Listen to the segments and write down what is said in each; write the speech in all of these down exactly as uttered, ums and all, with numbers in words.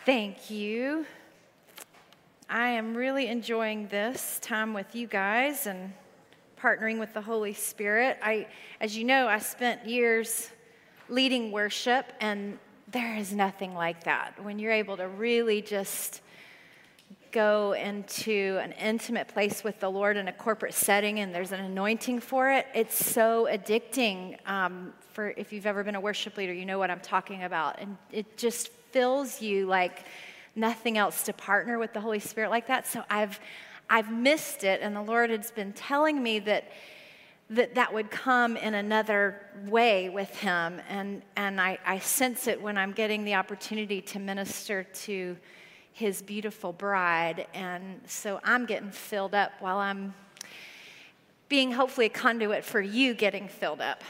Thank you. I am really enjoying this time with you guys and partnering with the Holy Spirit. I, as you know, I spent years leading worship, and there is nothing like that. When you're able to really just go into an intimate place with the Lord in a corporate setting, and there's an anointing for it, it's so addicting. Um, for if you've ever been a worship leader, you know what I'm talking about. And it just fills you like nothing else to partner with the Holy Spirit like that. So I've I've missed it, and the Lord has been telling me that that that would come in another way with Him, and and I, I sense it when I'm getting the opportunity to minister to His beautiful bride, and so I'm getting filled up while I'm being hopefully a conduit for you getting filled up.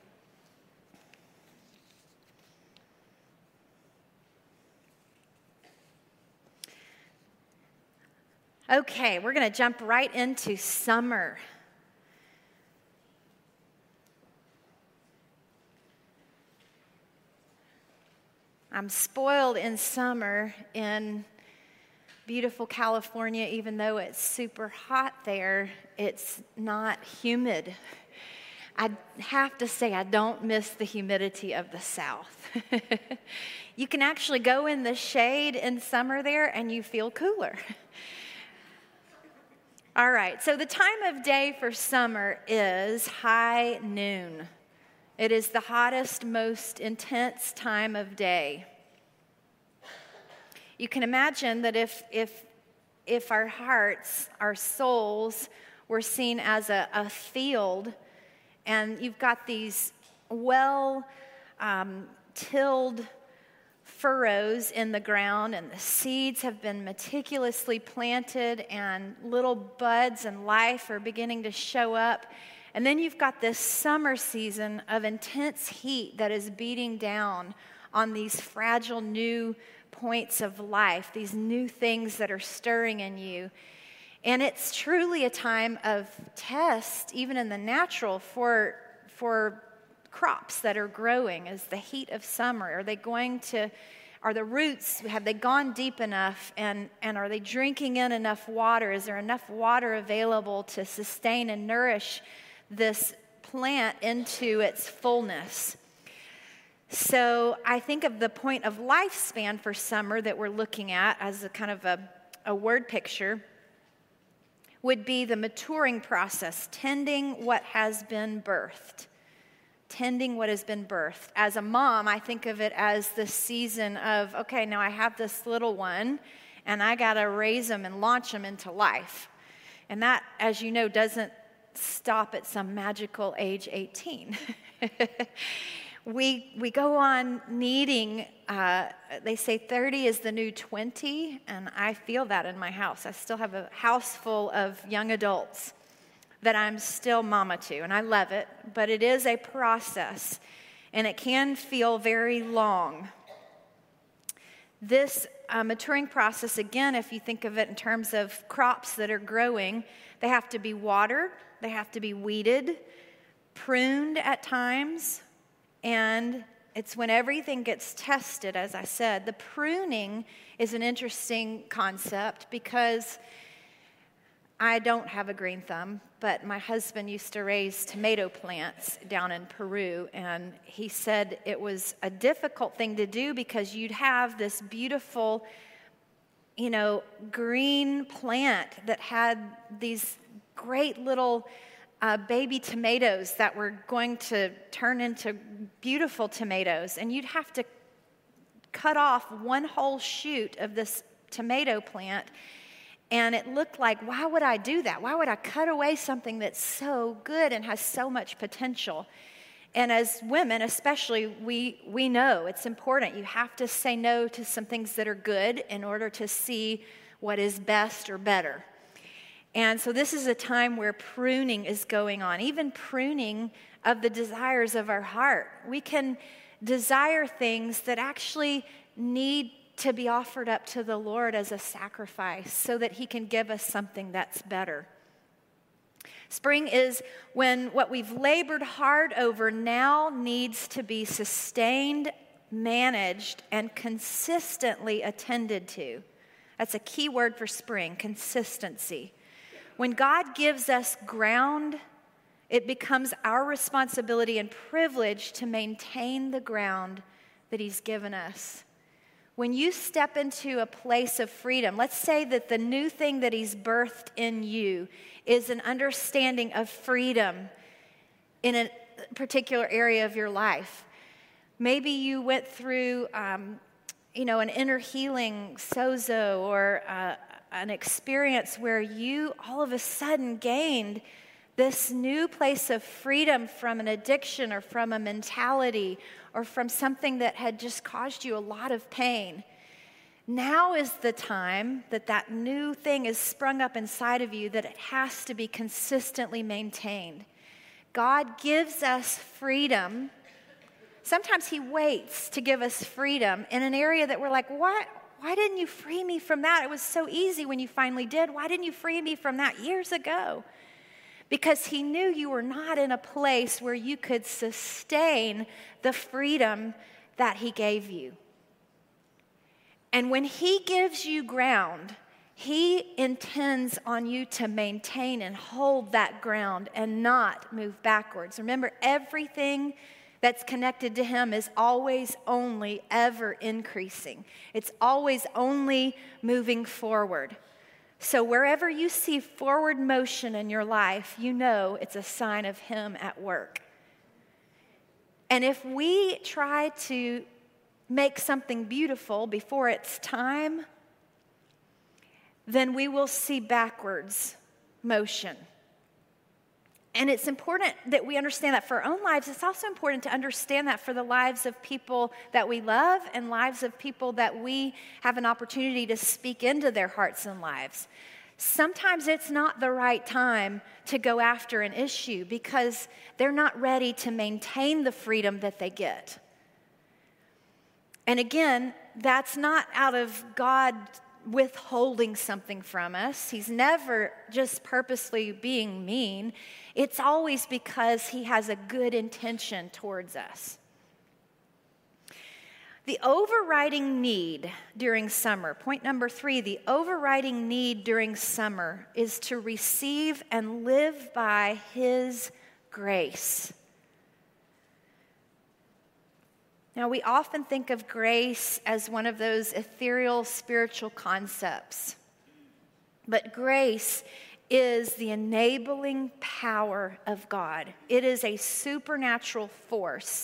Okay, we're going to jump right into summer. I'm spoiled in summer in beautiful California. Even though it's super hot there, it's not humid. I have to say I don't miss the humidity of the South. You can actually go in the shade in summer there and you feel cooler. All right, so the time of day for summer is high noon. It is the hottest, most intense time of day. You can imagine that if if if our hearts, our souls, were seen as a, a field, and you've got these well um, tilled furrows in the ground, and the seeds have been meticulously planted, and little buds and life are beginning to show up. And then you've got this summer season of intense heat that is beating down on these fragile new points of life, these new things that are stirring in you. And it's truly a time of test, even in the natural, for for crops that are growing as the heat of summer. Are they going to, are the roots, have they gone deep enough, and, and are they drinking in enough water? Is there enough water available to sustain and nourish this plant into its fullness? So I think of the point of lifespan for summer that we're looking at as a kind of a, a word picture would be the maturing process, tending what has been birthed. Tending what has been birthed. As a mom, I think of it as the season of, okay, now I have this little one, and I got to raise them and launch them into life. And that, as you know, doesn't stop at some magical age eighteen. we we go on needing, uh, they say thirty is the new twenty, and I feel that in my house. I still have a house full of young adults that I'm still mama to, and I love it, but it is a process, and it can feel very long. This uh, maturing process, again, if you think of it in terms of crops that are growing, they have to be watered, they have to be weeded, pruned at times, and it's when everything gets tested, as I said. The pruning is an interesting concept because I don't have a green thumb, but my husband used to raise tomato plants down in Peru, and he said it was a difficult thing to do because you'd have this beautiful, you know, green plant that had these great little uh, baby tomatoes that were going to turn into beautiful tomatoes, and you'd have to cut off one whole shoot of this tomato plant. And it looked like, why would I do that? Why would I cut away something that's so good and has so much potential? And as women, especially, we we know it's important. You have to say no to some things that are good in order to see what is best or better. And so this is a time where pruning is going on, even pruning of the desires of our heart. We can desire things that actually need to be offered up to the Lord as a sacrifice so that He can give us something that's better. Spring is when what we've labored hard over now needs to be sustained managed, and consistently attended to. That's a key word for spring, consistency. When God gives us ground, it becomes our responsibility and privilege to maintain the ground that He's given us. When you step into a place of freedom, let's say that the new thing that He's birthed in you is an understanding of freedom in a particular area of your life. Maybe you went through, um, you know, an inner healing sozo or uh, an experience where you all of a sudden gained this new place of freedom from an addiction or from a mentality or from something that had just caused you a lot of pain. Now is the time that that new thing is sprung up inside of you, that it has to be consistently maintained. God gives us freedom. Sometimes He waits to give us freedom in an area that we're like, what? Why didn't you free me from that? It was so easy when you finally did. Why didn't you free me from that years ago? Because He knew you were not in a place where you could sustain the freedom that He gave you. And when He gives you ground, He intends on you to maintain and hold that ground and not move backwards. Remember, everything that's connected to Him is always only ever increasing. It's always only moving forward. So wherever you see forward motion in your life, you know it's a sign of Him at work. And if we try to make something beautiful before it's time, then we will see backwards motion. And it's important that we understand that for our own lives. It's also important to understand that for the lives of people that we love and lives of people that we have an opportunity to speak into their hearts and lives. Sometimes it's not the right time to go after an issue because they're not ready to maintain the freedom that they get. And again, that's not out of God withholding something from us. He's never just purposely being mean. It's always because He has a good intention towards us. The overriding need during summer, point number three, the overriding need during summer is to receive and live by His grace. Now, we often think of grace as one of those ethereal spiritual concepts. But grace is the enabling power of God. It is a supernatural force.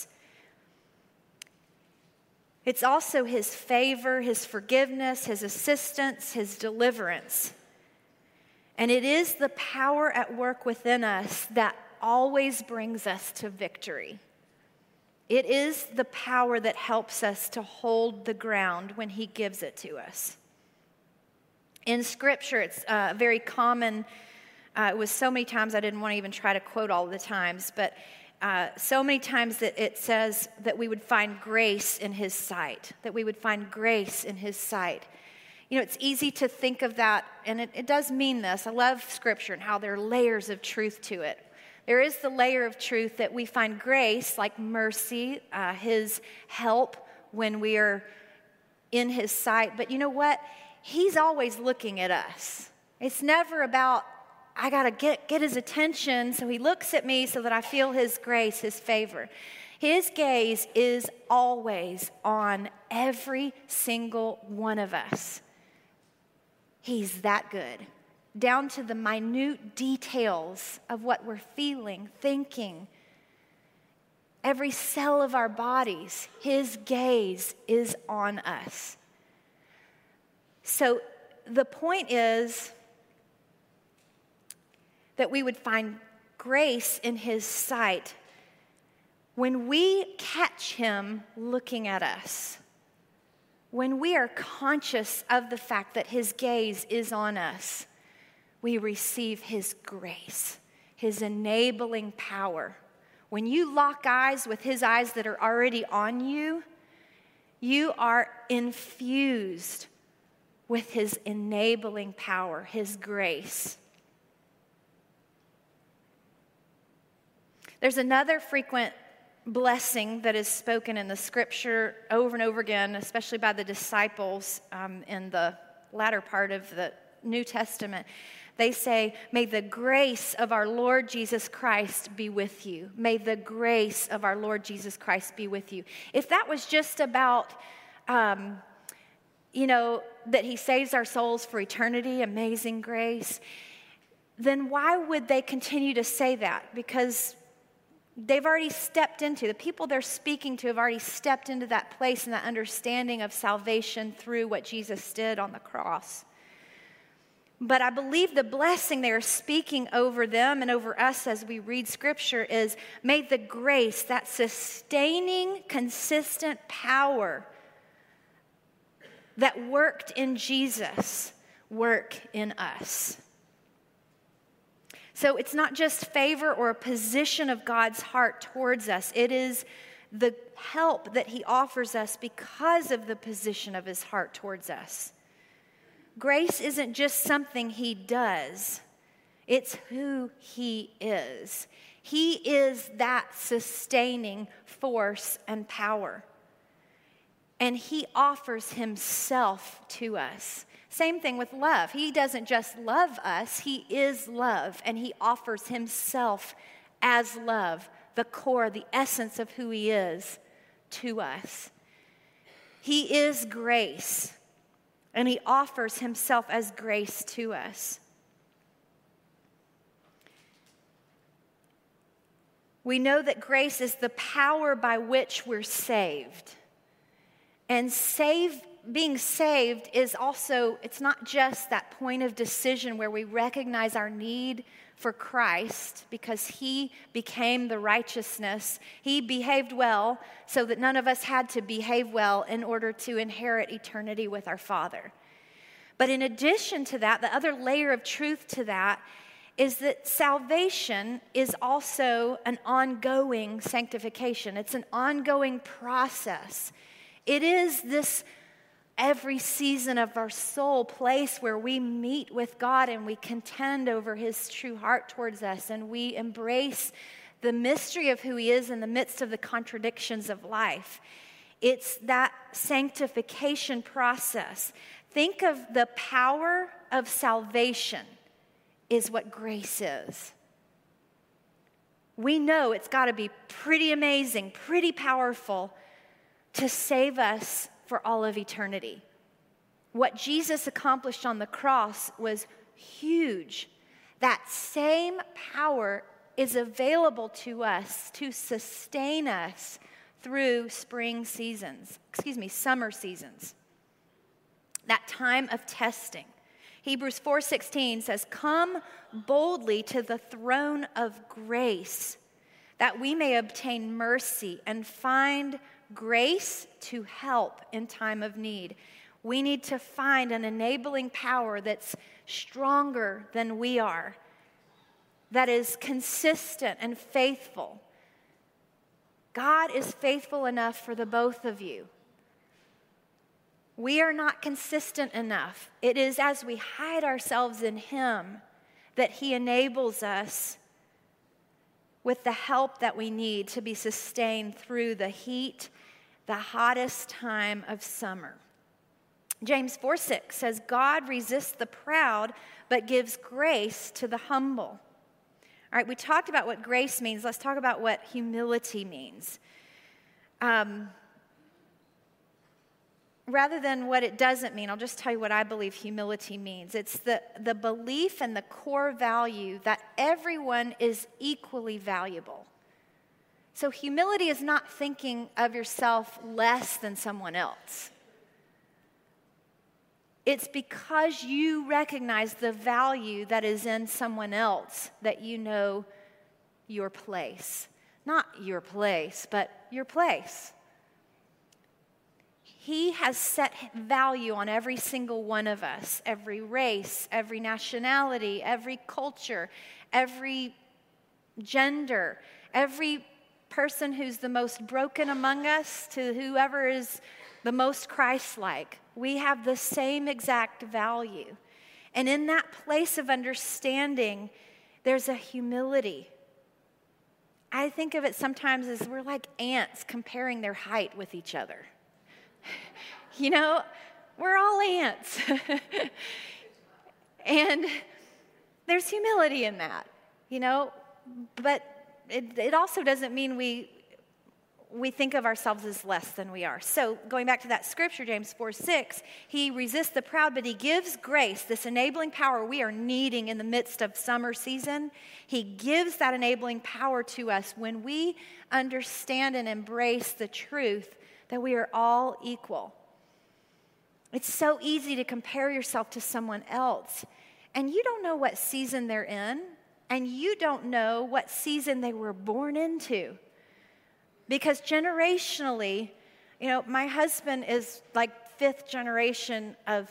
It's also His favor, His forgiveness, His assistance, His deliverance. And it is the power at work within us that always brings us to victory. It is the power that helps us to hold the ground when He gives it to us. In Scripture, it's uh, very common. Uh, it was so many times I didn't want to even try to quote all the times, but uh, so many times that it says that we would find grace in His sight, that we would find grace in His sight. You know, it's easy to think of that, and it, it does mean this. I love Scripture and how there are layers of truth to it. There is the layer of truth that we find grace, like mercy, uh, His help when we are in His sight. But you know what? He's always looking at us. It's never about, I got to get, get His attention so He looks at me so that I feel His grace, His favor. His gaze is always on every single one of us. He's that good. Down to the minute details of what we're feeling, thinking. Every cell of our bodies, His gaze is on us. So the point is that we would find grace in His sight when we catch Him looking at us. When we are conscious of the fact that His gaze is on us, we receive His grace, His enabling power. When you lock eyes with His eyes that are already on you, you are infused with His enabling power, His grace. There's another frequent blessing that is spoken in the scripture over and over again, especially by the disciples um, in the latter part of the New Testament. They say, may the grace of our Lord Jesus Christ be with you. May the grace of our Lord Jesus Christ be with you. If that was just about, um, you know, that he saves our souls for eternity, amazing grace, then why would they continue to say that? Because they've already stepped into, the people they're speaking to have already stepped into that place and that understanding of salvation through what Jesus did on the cross. But I believe the blessing they are speaking over them and over us as we read Scripture is, may the grace, that sustaining, consistent power that worked in Jesus, work in us. So it's not just favor or a position of God's heart towards us. It is the help that he offers us because of the position of his heart towards us. Grace isn't just something he does. It's who he is. He is that sustaining force and power. And he offers himself to us. Same thing with love. He doesn't just love us, he is love. And he offers himself as love, the core, the essence of who he is, to us. He is grace. And he offers himself as grace to us. We know that grace is the power by which we're saved. And save, being saved is also, it's not just that point of decision where we recognize our need for Christ because he became the righteousness. He behaved well so that none of us had to behave well in order to inherit eternity with our Father. But in addition to that, the other layer of truth to that is that salvation is also an ongoing sanctification. It's an ongoing process. It is this every season of our soul place where we meet with God and we contend over his true heart towards us and we embrace the mystery of who he is in the midst of the contradictions of life. It's that sanctification process. Think of the power of salvation is what grace is. We know it's got to be pretty amazing, pretty powerful to save us for all of eternity. What Jesus accomplished on the cross was huge. That same power is available to us to sustain us through spring seasons, excuse me, summer seasons. That time of testing. Hebrews four sixteen says, "Come boldly to the throne of grace, that we may obtain mercy and find grace to help in time of need." We need to find an enabling power that's stronger than we are, that is consistent and faithful. God is faithful enough for the both of you. We are not consistent enough. It is as we hide ourselves in him that he enables us with the help that we need to be sustained through the heat, the hottest time of summer. James four six says, "God resists the proud, but gives grace to the humble." All right, we talked about what grace means. Let's talk about what humility means. Um, rather than what it doesn't mean, I'll just tell you what I believe humility means. It's the, the belief and the core value that everyone is equally valuable. So humility is not thinking of yourself less than someone else. It's because you recognize the value that is in someone else that you know your place. Not your place, but your place. He has set value on every single one of us, every race, every nationality, every culture, every gender, every person who's the most broken among us to whoever is the most Christ-like. We have the same exact value. And in that place of understanding, there's a humility. I think of it sometimes as we're like ants comparing their height with each other. You know, we're all ants. And there's humility in that, you know, but it, it also doesn't mean we we think of ourselves as less than we are. So going back to that scripture, James four six, he resists the proud, but he gives grace, this enabling power we are needing in the midst of summer season. He gives that enabling power to us when we understand and embrace the truth that we are all equal. It's so easy to compare yourself to someone else, and you don't know what season they're in, and you don't know what season they were born into. Because generationally, you know, my husband is like fifth generation of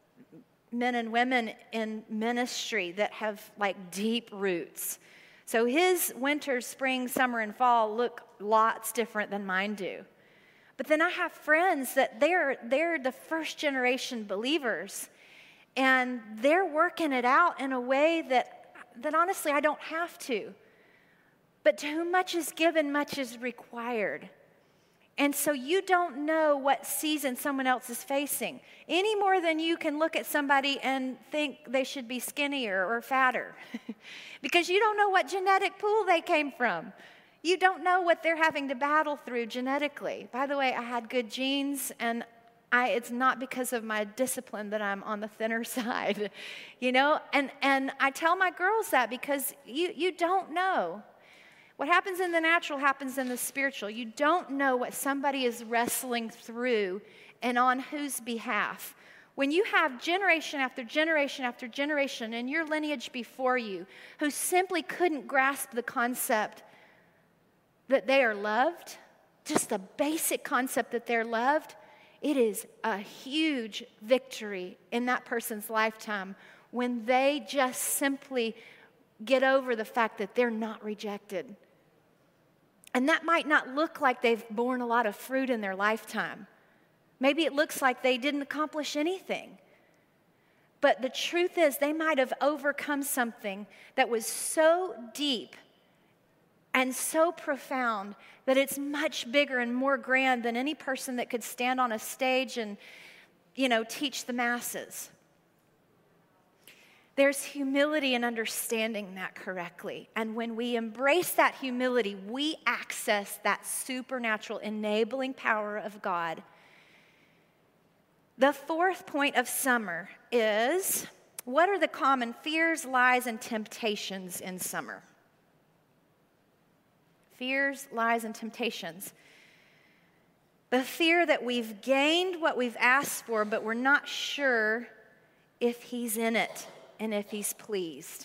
men and women in ministry that have like deep roots. So his winter, spring, summer, and fall look lots different than mine do. But then I have friends that they're they're the first generation believers, and they're working it out in a way that that honestly I don't have to. But to whom much is given, much is required. And so you don't know what season someone else is facing, any more than you can look at somebody and think they should be skinnier or fatter. Because you don't know what genetic pool they came from. You don't know what they're having to battle through genetically. By the way, I had good genes, and I, it's not because of my discipline that I'm on the thinner side, you know? And, and I tell my girls that because you, you don't know. What happens in the natural happens in the spiritual. You don't know what somebody is wrestling through and on whose behalf. When you have generation after generation after generation in your lineage before you who simply couldn't grasp the concept that they are loved, just the basic concept that they're loved, it is a huge victory in that person's lifetime when they just simply get over the fact that they're not rejected. And that might not look like they've borne a lot of fruit in their lifetime. Maybe it looks like they didn't accomplish anything. But the truth is, they might have overcome something that was so deep and so profound that it's much bigger and more grand than any person that could stand on a stage and, you know, teach the masses. There's humility in understanding that correctly. And when we embrace that humility, we access that supernatural enabling power of God. The fourth point of summer is, what are the common fears, lies, and temptations in summer? Fears, lies, and temptations. The fear that we've gained what we've asked for, but we're not sure if he's in it and if he's pleased.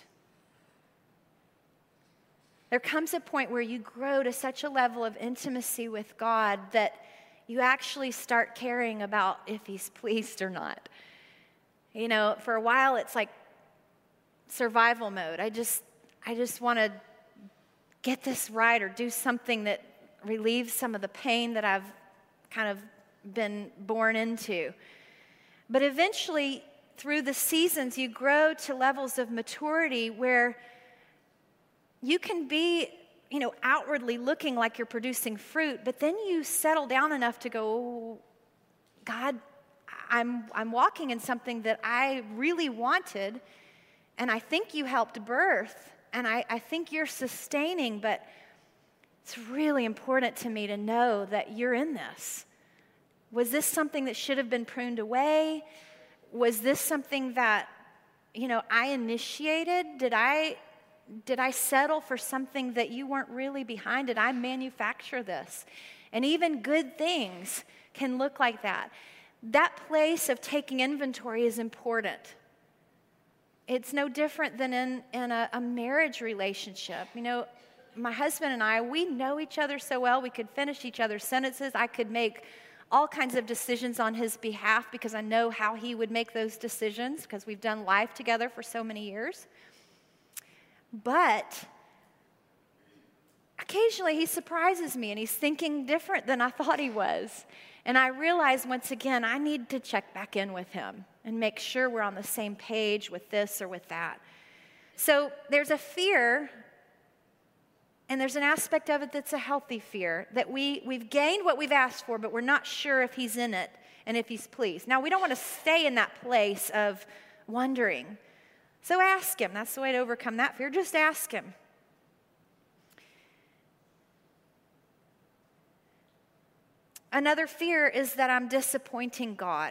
There comes a point where you grow to such a level of intimacy with God that you actually start caring about if he's pleased or not. You know, for a while it's like survival mode. I just I just want to get this right or do something that relieves some of the pain that I've kind of been born into. But eventually, through the seasons, you grow to levels of maturity where you can be, you know, outwardly looking like you're producing fruit, but then you settle down enough to go, oh, God, I'm I'm walking in something that I really wanted, and I think you helped birth, and I, I think you're sustaining, but it's really important to me to know that you're in this. Was this something that should have been pruned away? Was this something that, you know, I initiated? Did I did I settle for something that you weren't really behind? Did I manufacture this? And even good things can look like that. That place of taking inventory is important. It's no different than in, in a, a marriage relationship. You know, my husband and I, we know each other so well, we could finish each other's sentences. I could make all kinds of decisions on his behalf because I know how he would make those decisions because we've done life together for so many years. But occasionally he surprises me and he's thinking different than I thought he was. And I realize once again, I need to check back in with him and make sure we're on the same page with this or with that. So there's a fear And there's an aspect of it that's a healthy fear, that we, we've gained what we've asked for, but we're not sure if he's in it and if he's pleased. Now, we don't want to stay in that place of wondering. So ask him. That's the way to overcome that fear. Just ask him. Another fear is that I'm disappointing God.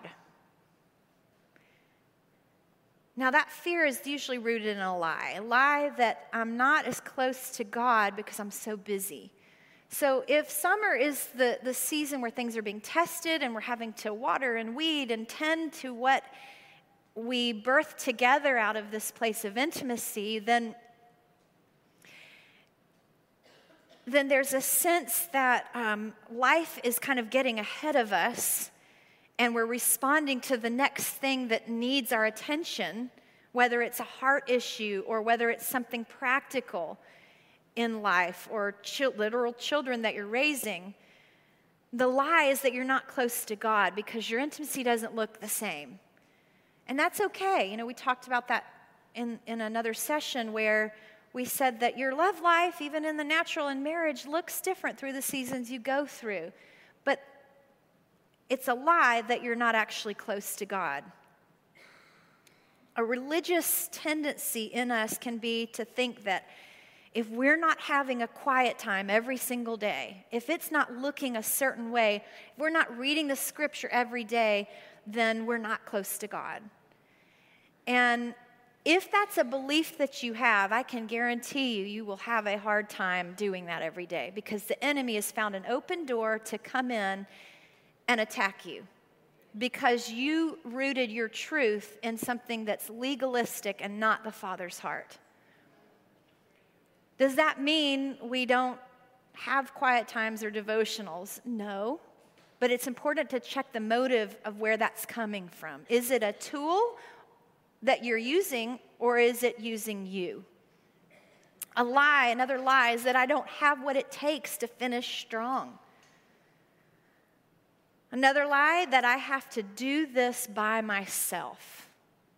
Now, that fear is usually rooted in a lie, a lie that I'm not as close to God because I'm so busy. So if summer is the, the season where things are being tested and we're having to water and weed and tend to what we birth together out of this place of intimacy, then, then there's a sense that um, life is kind of getting ahead of us, and we're responding to the next thing that needs our attention, whether it's a heart issue or whether it's something practical in life or ch- literal children that you're raising. The lie is that you're not close to God because your intimacy doesn't look the same. And that's okay. You know, we talked about that in, in another session where we said that your love life, even in the natural in marriage, looks different through the seasons you go through. But it's a lie that you're not actually close to God. A religious tendency in us can be to think that if we're not having a quiet time every single day, if it's not looking a certain way, if we're not reading the scripture every day, then we're not close to God. And if that's a belief that you have, I can guarantee you, you will have a hard time doing that every day because the enemy has found an open door to come in and attack you because you rooted your truth in something that's legalistic and not the Father's heart. Does that mean we don't have quiet times or devotionals? No, but it's important to check the motive of where that's coming from. Is it a tool that you're using, or is it using you? A lie, another lie, is that I don't have what it takes to finish strong. Another lie, that I have to do this by myself.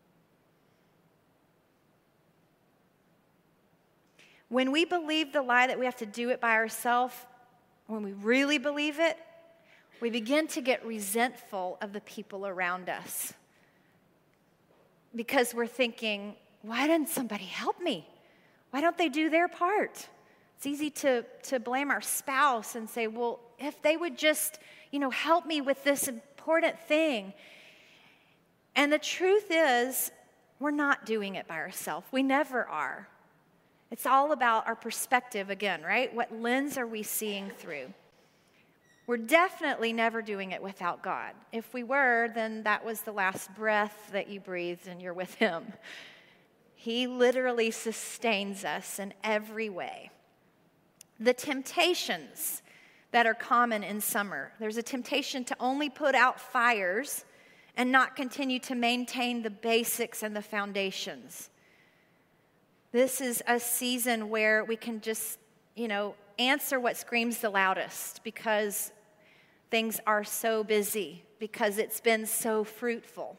When we believe the lie that we have to do it by ourselves, when we really believe it, we begin to get resentful of the people around us. Because we're thinking, why didn't somebody help me? Why don't they do their part? It's easy to, to blame our spouse and say, well, if they would just, you know, help me with this important thing. And the truth is, we're not doing it by ourselves. We never are. It's all about our perspective again, right? What lens are we seeing through? We're definitely never doing it without God. If we were, then that was the last breath that you breathed and you're with him. He literally sustains us in every way. The temptations that are common in summer. There's a temptation to only put out fires and not continue to maintain the basics and the foundations. This is a season where we can just, you know, answer what screams the loudest because things are so busy, because it's been so fruitful.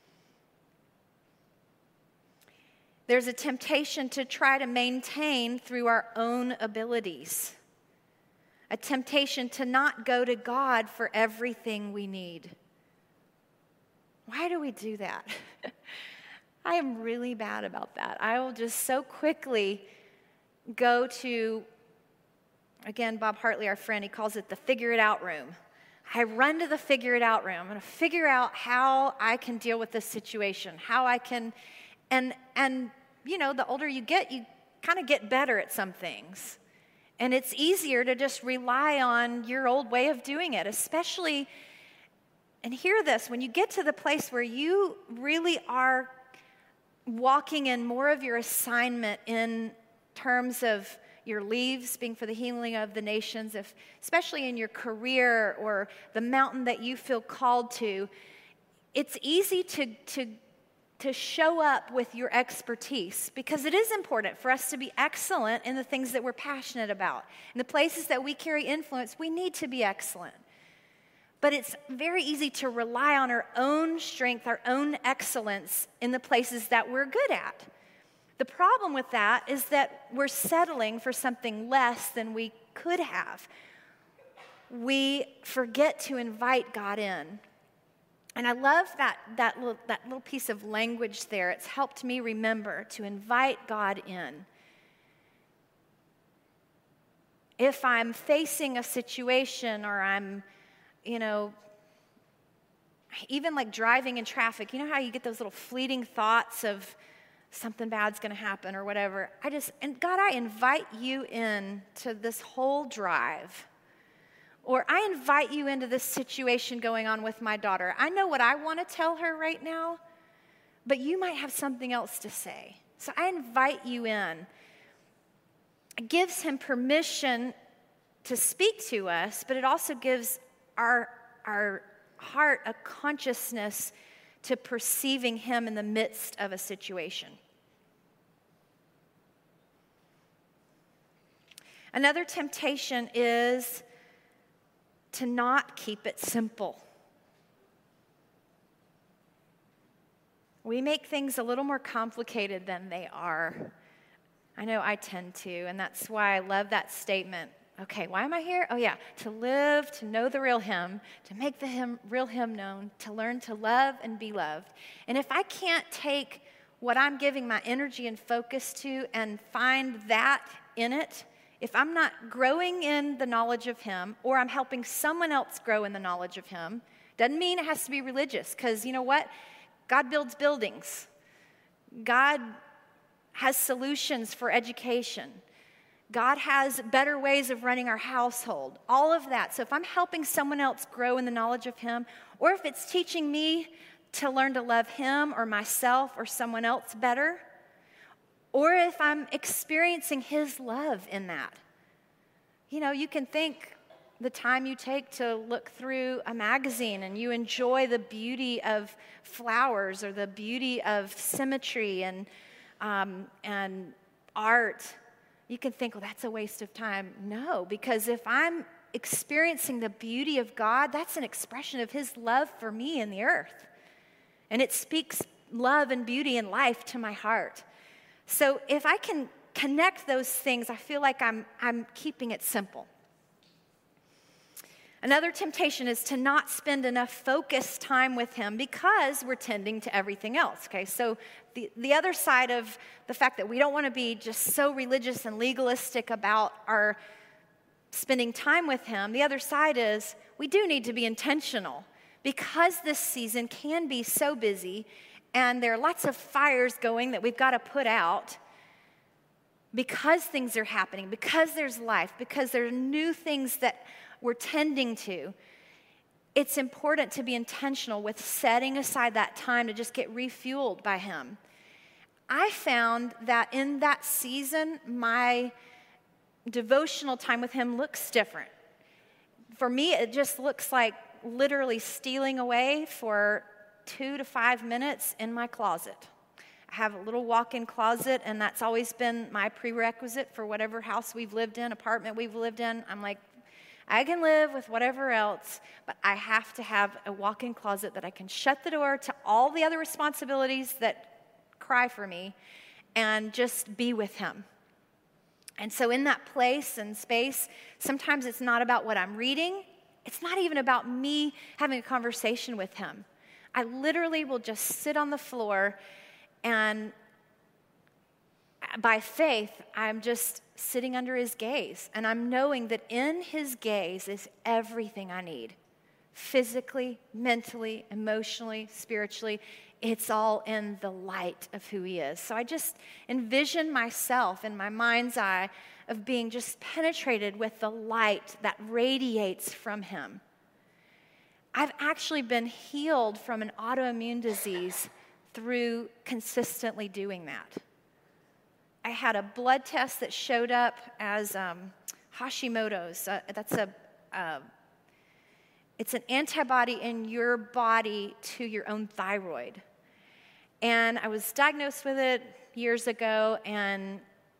There's a temptation to try to maintain through our own abilities. A temptation to not go to God for everything we need. Why do we do that? I am really bad about that. I will just so quickly go to, again, Bob Hartley, our friend, he calls it the figure it out room. I run to the figure it out room. I'm going to figure out how I can deal with this situation, how I can, and, and you know, the older you get, you kind of get better at some things. And it's easier to just rely on your old way of doing it, especially, and hear this, when you get to the place where you really are walking in more of your assignment in terms of your leaves being for the healing of the nations, if, especially in your career or the mountain that you feel called to, it's easy to, to, to show up with your expertise, because it is important for us to be excellent in the things that we're passionate about. In the places that we carry influence, we need to be excellent. But it's very easy to rely on our own strength, our own excellence in the places that we're good at. The problem with that is that we're settling for something less than we could have. We forget to invite God in. And I love that, that, little, that little piece of language there. It's helped me remember to invite God in. If I'm facing a situation or I'm, you know, even like driving in traffic, you know how you get those little fleeting thoughts of something bad's going to happen or whatever. I just, and God, I invite you in to this whole drive. Or I invite you into this situation going on with my daughter. I know what I want to tell her right now, but you might have something else to say. So I invite you in. It gives him permission to speak to us, but it also gives our, our heart a consciousness to perceiving him in the midst of a situation. Another temptation is to not keep it simple. We make things a little more complicated than they are. I know I tend to, and that's why I love that statement. Okay, why am I here? Oh yeah, to live, to know the real him, to make the him, real him known, to learn to love and be loved. And if I can't take what I'm giving my energy and focus to and find that in it, if I'm not growing in the knowledge of him, or I'm helping someone else grow in the knowledge of him, doesn't mean it has to be religious, because you know what? God builds buildings. God has solutions for education. God has better ways of running our household, all of that. So if I'm helping someone else grow in the knowledge of him, or if it's teaching me to learn to love him or myself or someone else better, or if I'm experiencing his love in that. You know, you can think the time you take to look through a magazine and you enjoy the beauty of flowers or the beauty of symmetry and, um, and art. You can think, well, that's a waste of time. No, because if I'm experiencing the beauty of God, that's an expression of his love for me in the earth. And it speaks love and beauty and life to my heart. So if I can connect those things, I feel like I'm, I'm keeping it simple. Another temptation is to not spend enough focused time with him because we're tending to everything else, okay? So the, the other side of the fact that we don't want to be just so religious and legalistic about our spending time with him, the other side is we do need to be intentional because this season can be so busy and there are lots of fires going that we've got to put out because things are happening, because there's life, because there are new things that we're tending to. It's important to be intentional with setting aside that time to just get refueled by him. I found that in that season, my devotional time with him looks different. For me, it just looks like literally stealing away for two to five minutes in my closet. I have a little walk-in closet, and that's always been my prerequisite for whatever house we've lived in, apartment we've lived in. I'm like, I can live with whatever else, but I have to have a walk-in closet that I can shut the door to all the other responsibilities that cry for me and just be with him. And so in that place and space, sometimes it's not about what I'm reading. It's not even about me having a conversation with him. I literally will just sit on the floor, and by faith, I'm just sitting under his gaze, and I'm knowing that in his gaze is everything I need. Physically, mentally, emotionally, spiritually, it's all in the light of who he is. So I just envision myself in my mind's eye of being just penetrated with the light that radiates from him. I've actually been healed from an autoimmune disease through consistently doing that. I had a blood test that showed up as um, Hashimoto's. Uh, that's a, uh, it's an antibody in your body to your own thyroid. And I was diagnosed with it years ago, and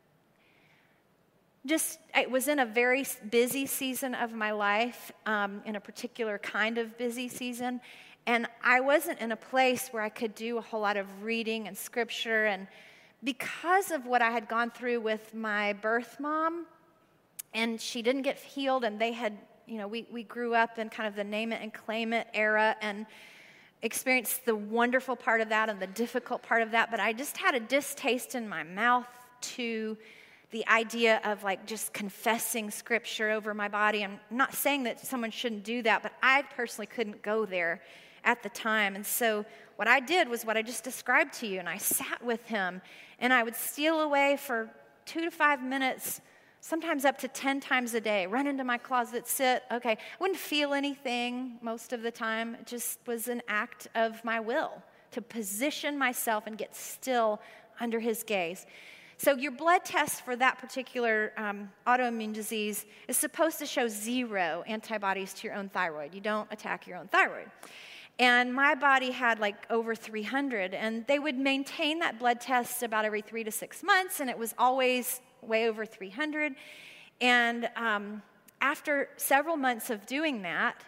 just, I was in a very busy season of my life, um, in a particular kind of busy season, and I wasn't in a place where I could do a whole lot of reading and scripture, and because of what I had gone through with my birth mom, and she didn't get healed, and they had, you know, we, we grew up in kind of the name it and claim it era and experienced the wonderful part of that and the difficult part of that, but I just had a distaste in my mouth to the idea of like just confessing scripture over my body. I'm not saying that someone shouldn't do that, but I personally couldn't go there at the time. And so what I did was what I just described to you, and I sat with him, and I would steal away for two to five minutes, sometimes up to ten times a day, run into my closet, sit, okay. I wouldn't feel anything most of the time. It just was an act of my will to position myself and get still under his gaze. So your blood test for that particular um, autoimmune disease is supposed to show zero antibodies to your own thyroid. You don't attack your own thyroid. And my body had like over three hundred, and they would maintain that blood test about every three to six months, and it was always way over three hundred. And um, after several months of doing that,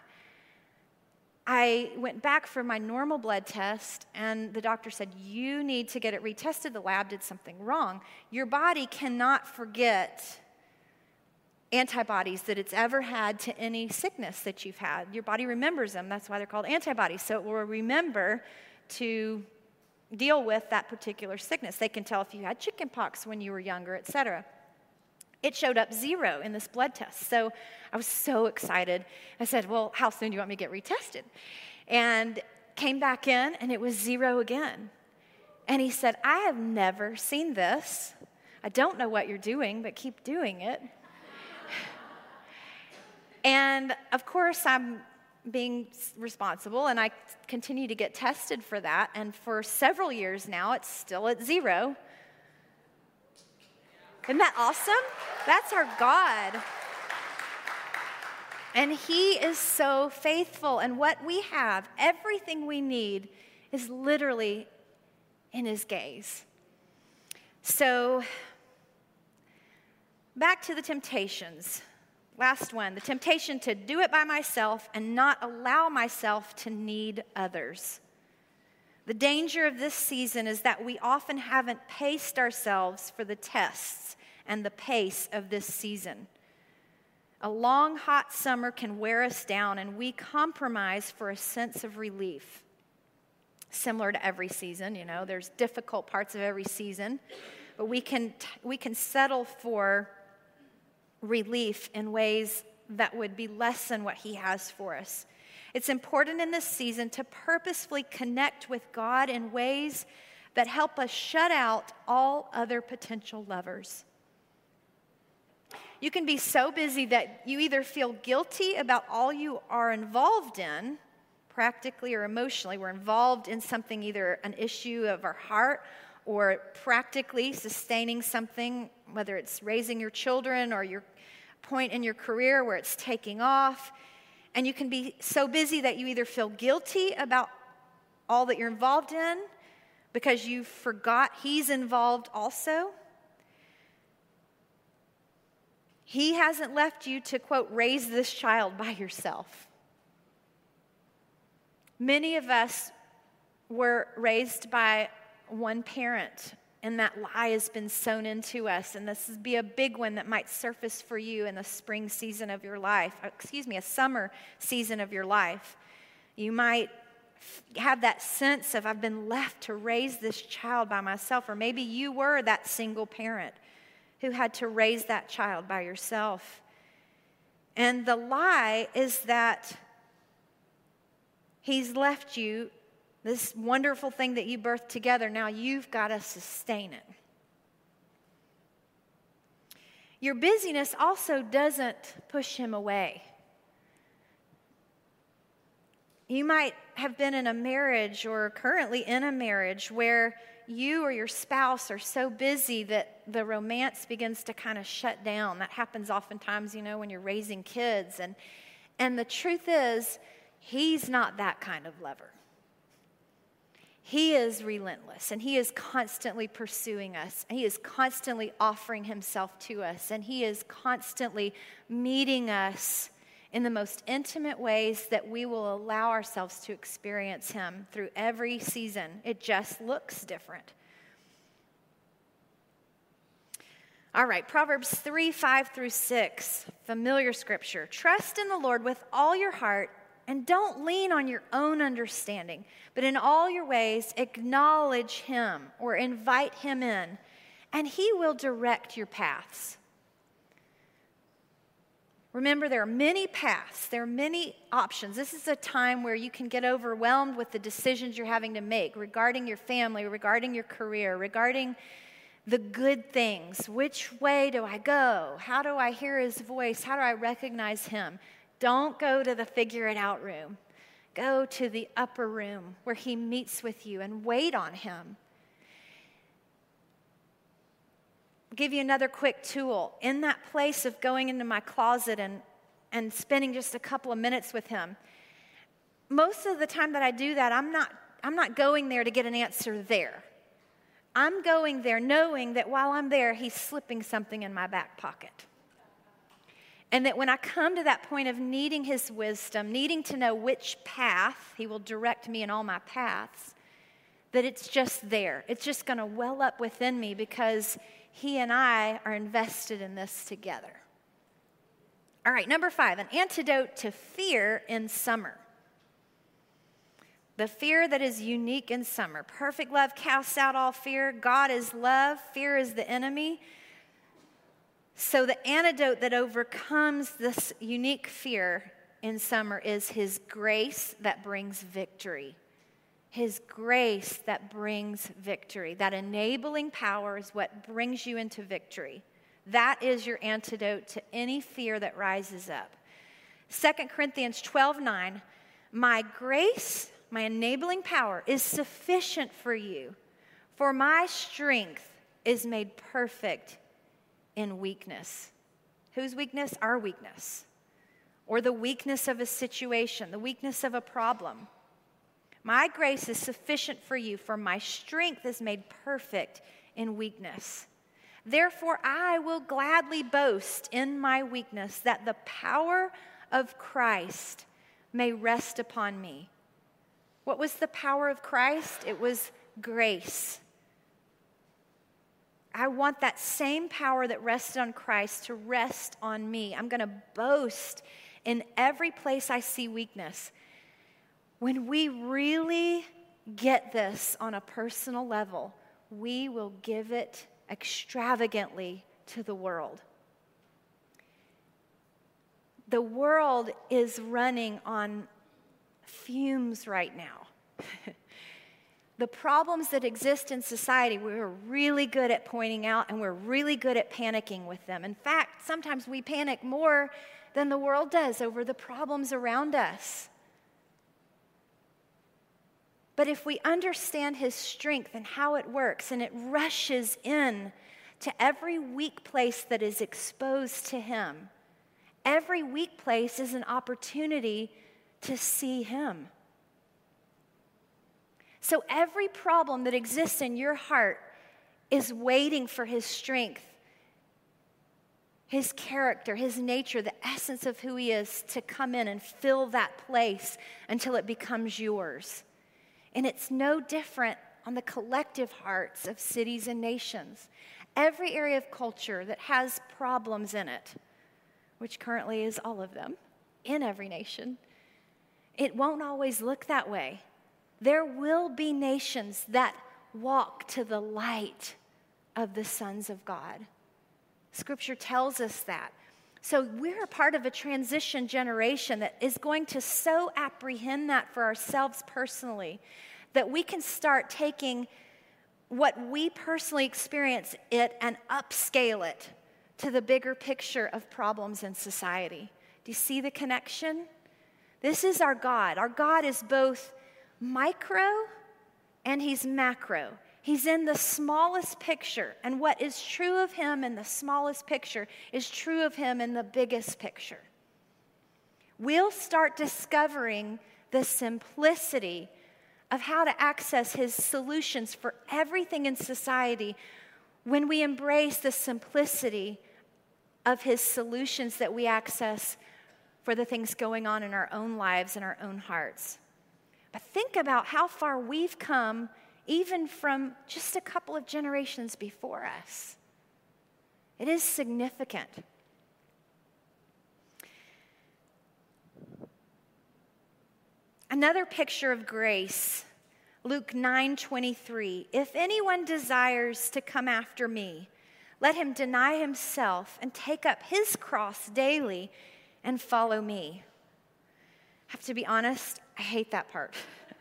I went back for my normal blood test, and the doctor said, you need to get it retested. The lab did something wrong. Your body cannot forget antibodies that it's ever had to any sickness that you've had. Your body remembers them. That's why they're called antibodies. So it will remember to deal with that particular sickness. They can tell if you had chicken pox when you were younger, et cetera. It showed up zero in this blood test. So I was so excited. I said, well, how soon do you want me to get retested? And came back in, and it was zero again. And he said, I have never seen this. I don't know what you're doing, but keep doing it. And of course, I'm being responsible, and I continue to get tested for that. And for several years now, it's still at zero. Isn't that awesome? That's our God. And he is so faithful. And what we have, everything we need, is literally in his gaze. So, back to the temptations. Last one, the temptation to do it by myself and not allow myself to need others. The danger of this season is that we often haven't paced ourselves for the tests and the pace of this season. A long, hot summer can wear us down, and we compromise for a sense of relief. Similar to every season, you know, there's difficult parts of every season, but we can we can settle for relief in ways that would be less than what he has for us. It's important in this season to purposefully connect with God in ways that help us shut out all other potential lovers. You can be so busy that you either feel guilty about all you are involved in, practically or emotionally. We're involved in something, either an issue of our heart or practically sustaining something, whether it's raising your children or your point in your career where it's taking off. And you can be so busy that you either feel guilty about all that you're involved in because you forgot he's involved also. He hasn't left you to, quote, raise this child by yourself. Many of us were raised by one parent, and that lie has been sown into us. And this would be a big one that might surface for you in the spring season of your life. Excuse me, a summer season of your life. You might have that sense of, I've been left to raise this child by myself. Or maybe you were that single parent who had to raise that child by yourself. And the lie is that he's left you this wonderful thing that you birthed together. Now you've got to sustain it. Your busyness also doesn't push him away. You might have been in a marriage or currently in a marriage where you or your spouse are so busy that the romance begins to kind of shut down. That happens oftentimes, you know, when you're raising kids. And, and the truth is, he's not that kind of lover. He is relentless, and he is constantly pursuing us. He is constantly offering himself to us, and he is constantly meeting us in the most intimate ways that we will allow ourselves to experience him through every season. It just looks different. All right, Proverbs three, five through six, familiar scripture. Trust in the Lord with all your heart and don't lean on your own understanding, but in all your ways acknowledge him or invite him in, and he will direct your paths. Remember, there are many paths. There are many options. This is a time where you can get overwhelmed with the decisions you're having to make regarding your family, regarding your career, regarding the good things. Which way do I go? How do I hear his voice? How do I recognize him? Don't go to the figure it out room. Go to the upper room where he meets with you and wait on him. I'll give you another quick tool. In that place of going into my closet and, and spending just a couple of minutes with him, most of the time that I do that, I'm not, I'm not going there to get an answer there. I'm going there knowing that while I'm there, he's slipping something in my back pocket. And that when I come to that point of needing his wisdom, needing to know which path, he will direct me in all my paths, that it's just there. It's just going to well up within me because he and I are invested in this together. All right, number five, an antidote to fear in summer. The fear that is unique in summer. Perfect love casts out all fear. God is love. Fear is the enemy. So the antidote that overcomes this unique fear in summer is his grace that brings victory. His grace that brings victory. That enabling power is what brings you into victory. That is your antidote to any fear that rises up. Second Corinthians twelve nine, my grace, my enabling power is sufficient for you, for my strength is made perfect in weakness. Whose weakness? Our weakness. Or the weakness of a situation, the weakness of a problem. My grace is sufficient for you, for my strength is made perfect in weakness. Therefore, I will gladly boast in my weakness, that the power of Christ may rest upon me. What was the power of Christ? It was grace. I want that same power that rested on Christ to rest on me. I'm going to boast in every place I see weakness. When we really get this on a personal level, we will give it extravagantly to the world. The world is running on fumes right now. The problems that exist in society, we're really good at pointing out, and we're really good at panicking with them. In fact, sometimes we panic more than the world does over the problems around us. But if we understand his strength and how it works, and it rushes in to every weak place that is exposed to him, every weak place is an opportunity to see him. So every problem that exists in your heart is waiting for his strength, his character, his nature, the essence of who he is to come in and fill that place until it becomes yours. And it's no different on the collective hearts of cities and nations. Every area of culture that has problems in it, which currently is all of them, in every nation, it won't always look that way. There will be nations that walk to the light of the sons of God. Scripture tells us that. So we're a part of a transition generation that is going to so apprehend that for ourselves personally that we can start taking what we personally experience it and upscale it to the bigger picture of problems in society. Do you see the connection? This is our God. Our God is both micro and he's macro. He's in the smallest picture, and what is true of him in the smallest picture is true of him in the biggest picture. We'll start discovering the simplicity of how to access his solutions for everything in society when we embrace the simplicity of his solutions that we access for the things going on in our own lives and our own hearts. But think about how far we've come even from just a couple of generations before us. It is significant. Another picture of grace, Luke nine twenty-three. If anyone desires to come after me, let him deny himself and take up his cross daily and follow me. I have to be honest, I hate that part.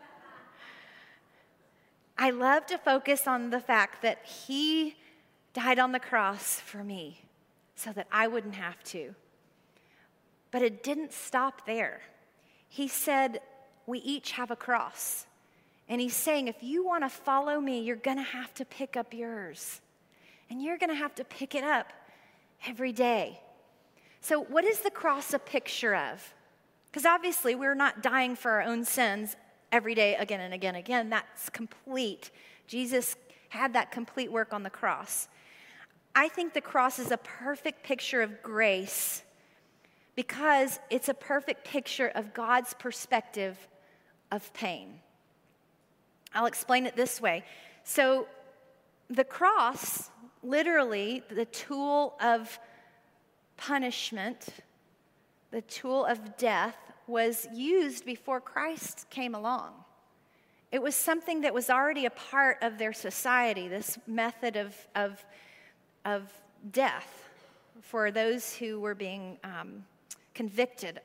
I love to focus on the fact that he died on the cross for me so that I wouldn't have to. But it didn't stop there. He said, we each have a cross. And he's saying, if you want to follow me, you're going to have to pick up yours. And you're going to have to pick it up every day. So what is the cross a picture of? Because obviously we're not dying for our own sins every day again and again and again. That's complete. Jesus had that complete work on the cross. I think the cross is a perfect picture of grace because it's a perfect picture of God's perspective of pain. I'll explain it this way. So the cross, literally the tool of punishment, the tool of death, was used before Christ came along. It was something that was already a part of their society, this method of, of, of death for those who were being um, convicted.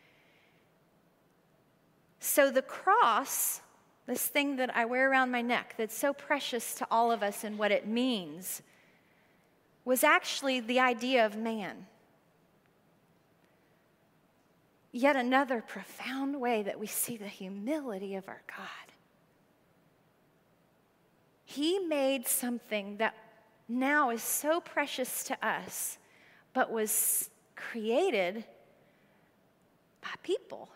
So the cross, this thing that I wear around my neck that's so precious to all of us and what it means, was actually the idea of man. Yet another profound way that we see the humility of our God. He made something that now is so precious to us, but was created by people.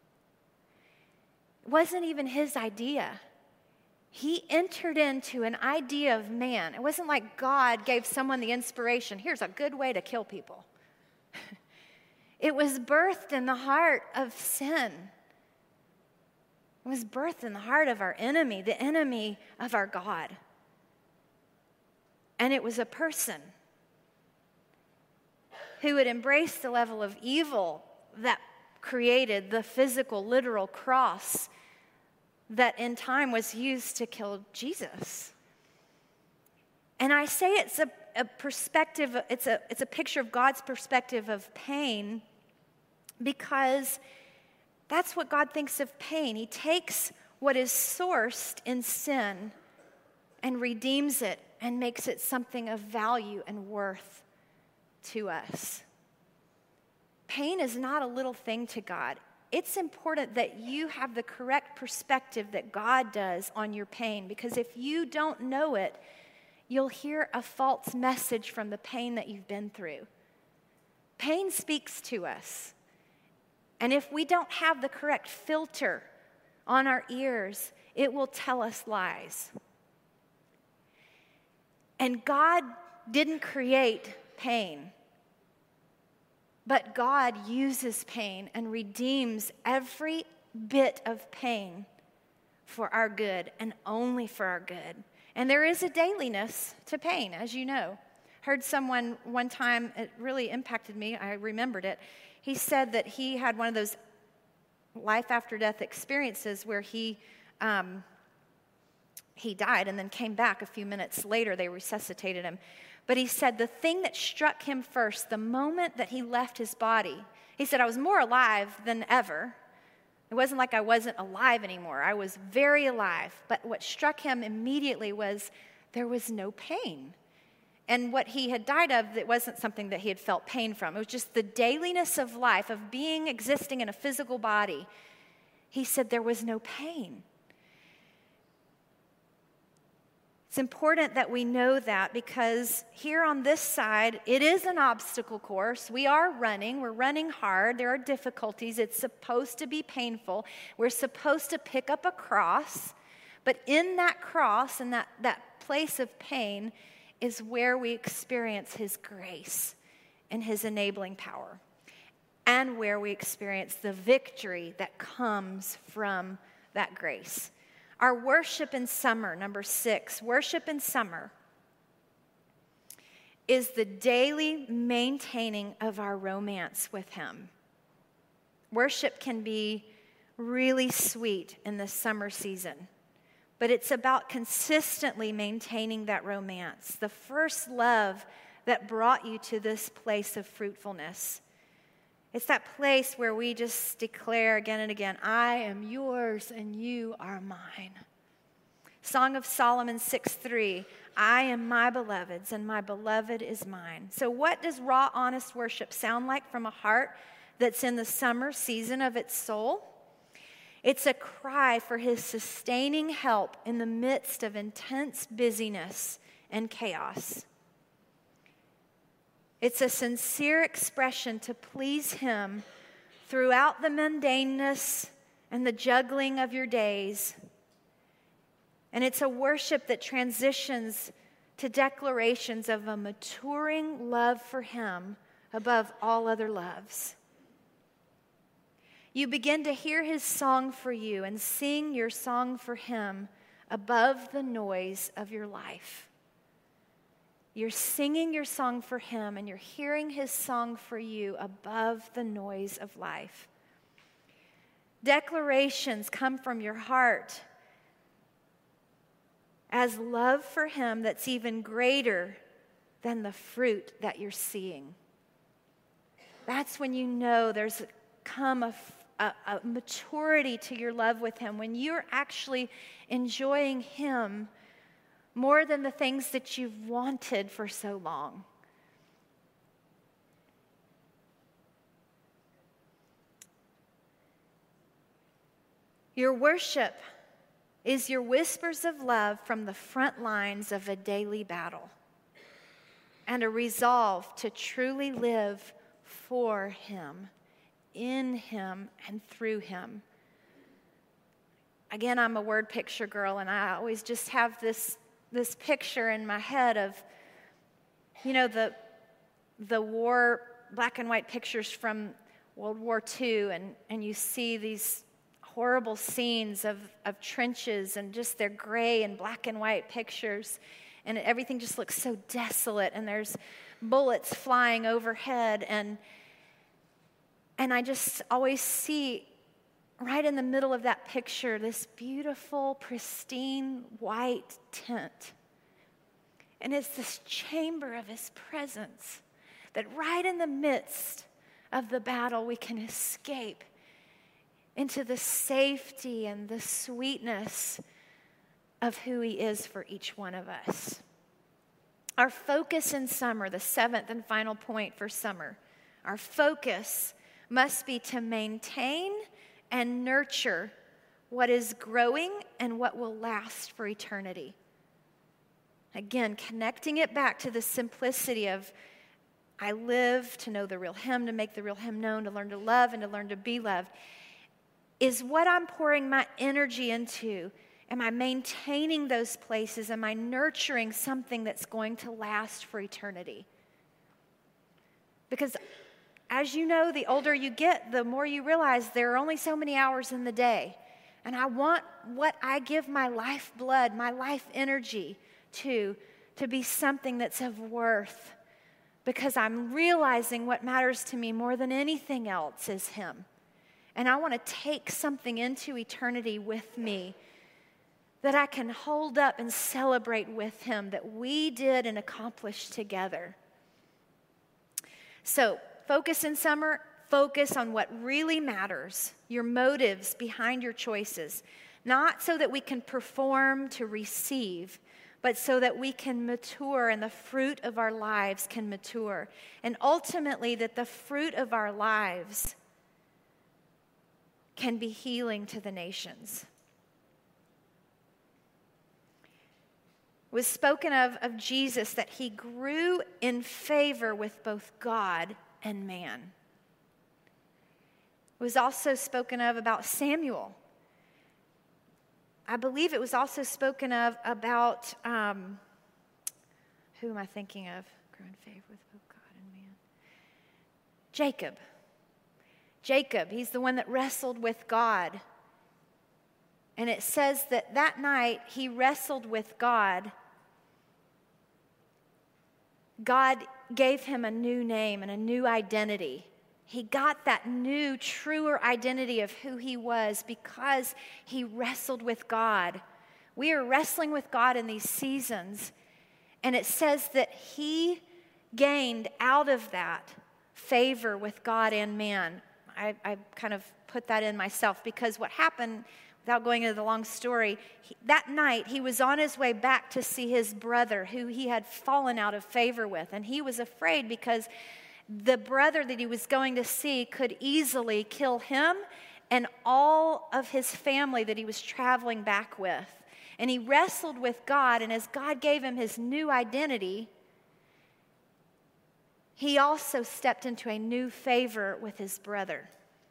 It wasn't even his idea. He entered into an idea of man. It wasn't like God gave someone the inspiration, here's a good way to kill people. It was birthed in the heart of sin. It was birthed in the heart of our enemy, the enemy of our God. And it was a person who would embrace the level of evil that created the physical, literal cross that in time was used to kill Jesus. And I say it's a, a perspective, it's a, it's a picture of God's perspective of pain because that's what God thinks of pain. He takes what is sourced in sin and redeems it and makes it something of value and worth to us. Pain is not a little thing to God. It's important that you have the correct perspective that God does on your pain, because if you don't know it, you'll hear a false message from the pain that you've been through. Pain speaks to us. And if we don't have the correct filter on our ears, it will tell us lies. And God didn't create pain, but God uses pain and redeems every bit of pain for our good and only for our good. And there is a dailiness to pain, as you know. Heard someone one time, it really impacted me, I remembered it. He said that he had one of those life after death experiences where he um, he died and then came back a few minutes later. They resuscitated him. But he said the thing that struck him first, the moment that he left his body, he said, I was more alive than ever. It wasn't like I wasn't alive anymore. I was very alive. But what struck him immediately was there was no pain. And what he had died of, it wasn't something that he had felt pain from. It was just the dailiness of life, of being, existing in a physical body. He said there was no pain. It's important that we know that because here on this side, it is an obstacle course. We are running. We're running hard. There are difficulties. It's supposed to be painful. We're supposed to pick up a cross. But in that cross, in that, that place of pain, is where we experience his grace and his enabling power, and where we experience the victory that comes from that grace. Our worship in summer, number six, worship in summer is the daily maintaining of our romance with him. Worship can be really sweet in the summer season, but it's about consistently maintaining that romance, the first love that brought you to this place of fruitfulness. It's that place where we just declare again and again, I am yours and you are mine. Song of Solomon six three, I am my beloved's and my beloved is mine. So what does raw, honest worship sound like from a heart that's in the summer season of its soul? It's a cry for his sustaining help in the midst of intense busyness and chaos. It's a sincere expression to please him throughout the mundaneness and the juggling of your days. And it's a worship that transitions to declarations of a maturing love for him above all other loves. You begin to hear his song for you and sing your song for him above the noise of your life. You're singing your song for him and you're hearing his song for you above the noise of life. Declarations come from your heart as love for him that's even greater than the fruit that you're seeing. That's when you know there's come a, a, a maturity to your love with him, when you're actually enjoying him more than the things that you've wanted for so long. Your worship is your whispers of love from the front lines of a daily battle and a resolve to truly live for him, in him, and through him. Again, I'm a word picture girl, and I always just have this this picture in my head of, you know, the the war, black and white pictures from World War Two, and, and you see these horrible scenes of, of trenches and just their gray and black and white pictures, and everything just looks so desolate, and there's bullets flying overhead, and and I just always see right in the middle of that picture this beautiful, pristine white tent. And it's this chamber of his presence that right in the midst of the battle we can escape into the safety and the sweetness of who he is for each one of us. Our focus in summer, the seventh and final point for summer, our focus must be to maintain and nurture what is growing and what will last for eternity. Again, connecting it back to the simplicity of, I live to know the real him, to make the real him known, to learn to love and to learn to be loved. Is what I'm pouring my energy into, am I maintaining those places? Am I nurturing something that's going to last for eternity? Because as you know, the older you get, the more you realize there are only so many hours in the day. And I want what I give my life blood, my life energy to, to be something that's of worth. Because I'm realizing what matters to me more than anything else is him. And I want to take something into eternity with me that I can hold up and celebrate with him that we did and accomplished together. So, focus in summer, focus on what really matters, your motives behind your choices. Not so that we can perform to receive, but so that we can mature and the fruit of our lives can mature. And ultimately, that the fruit of our lives can be healing to the nations. It was spoken of of Jesus that he grew in favor with both God and man. It was also spoken of about Samuel. I believe it was also spoken of about, um, who am I thinking of? Grew in favor with both God and man. Jacob. Jacob, he's the one that wrestled with God. And it says that that night he wrestled with God. God gave him a new name and a new identity. He got that new, truer identity of who he was because he wrestled with God. We are wrestling with God in these seasons, and it says that he gained out of that favor with God and man. I, I kind of put that in myself because what happened, without going into the long story, he, that night he was on his way back to see his brother who he had fallen out of favor with. And he was afraid because the brother that he was going to see could easily kill him and all of his family that he was traveling back with. And he wrestled with God, and as God gave him his new identity, he also stepped into a new favor with his brother.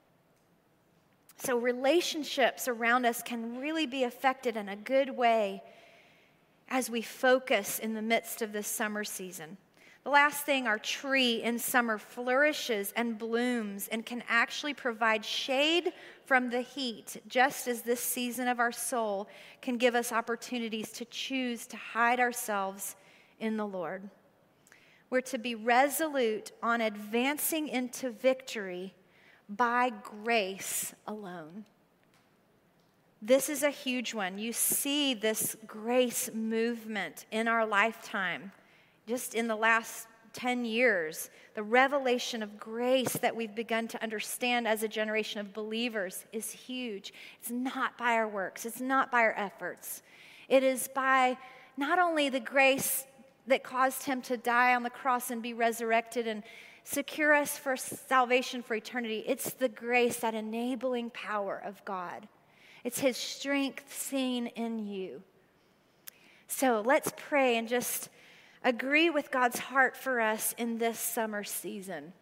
So relationships around us can really be affected in a good way as we focus in the midst of this summer season. The last thing, our tree in summer flourishes and blooms and can actually provide shade from the heat, just as this season of our soul can give us opportunities to choose to hide ourselves in the Lord. We're to be resolute on advancing into victory by grace alone. This is a huge one. You see this grace movement in our lifetime. Just in the last ten years, the revelation of grace that we've begun to understand as a generation of believers is huge. It's not by our works. It's not by our efforts. It is by not only the grace that caused him to die on the cross and be resurrected and secure us for salvation for eternity. It's the grace, that enabling power of God. It's his strength seen in you. So let's pray and just agree with God's heart for us in this summer season.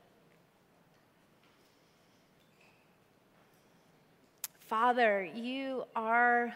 Father, you are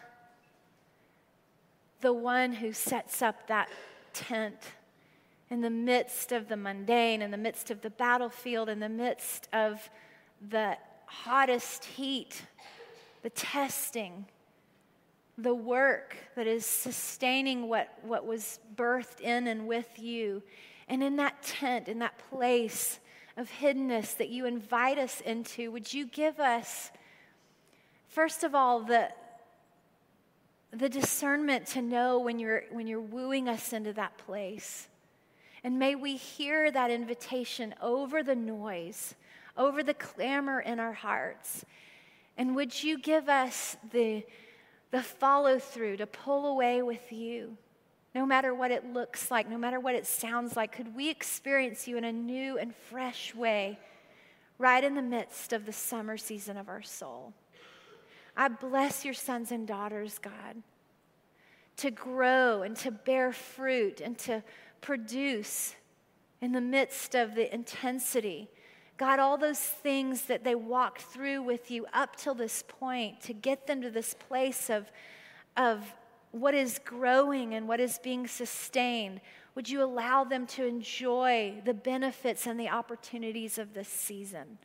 the one who sets up that tent in the midst of the mundane, in the midst of the battlefield, in the midst of the hottest heat, the testing, the work that is sustaining what, what was birthed in and with you. And in that tent, in that place of hiddenness that you invite us into, would you give us, first of all, the, the discernment to know when you're, when you're wooing us into that place. And may we hear that invitation over the noise, over the clamor in our hearts. And would you give us the the follow through to pull away with you, no matter what it looks like, no matter what it sounds like. Could we experience you in a new and fresh way right in the midst of the summer season of our soul? I bless your sons and daughters, God, to grow and to bear fruit and to produce in the midst of the intensity. God, all those things that they walked through with you up till this point to get them to this place of, of what is growing and what is being sustained, would you allow them to enjoy the benefits and the opportunities of this season?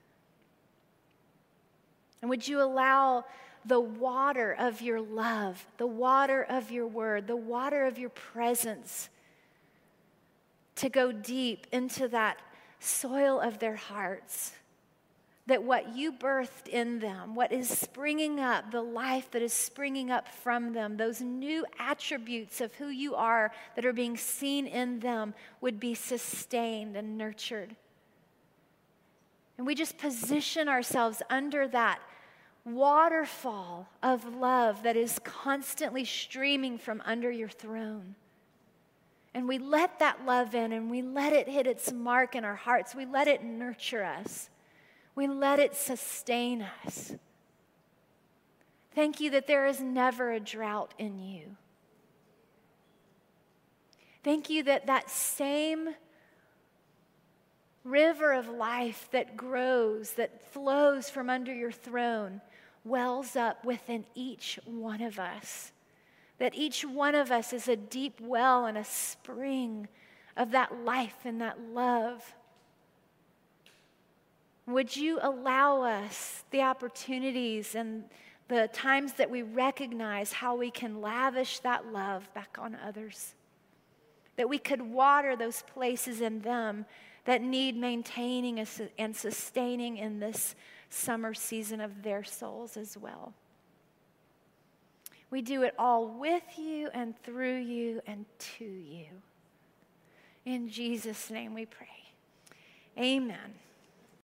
And would you allow the water of your love, the water of your word, the water of your presence to go deep into that soil of their hearts, that what you birthed in them, what is springing up, the life that is springing up from them, those new attributes of who you are that are being seen in them would be sustained and nurtured. And we just position ourselves under that waterfall of love that is constantly streaming from under your throne. And we let that love in and we let it hit its mark in our hearts. We let it nurture us. We let it sustain us. Thank you that there is never a drought in you. Thank you that that same river of life that grows, that flows from under your throne, wells up within each one of us. That each one of us is a deep well and a spring of that life and that love. Would you allow us the opportunities and the times that we recognize how we can lavish that love back on others? that we could water those places in them that need maintaining and sustaining in this summer season of their souls as well. We do it all with you and through you and to you. In Jesus' name we pray. Amen.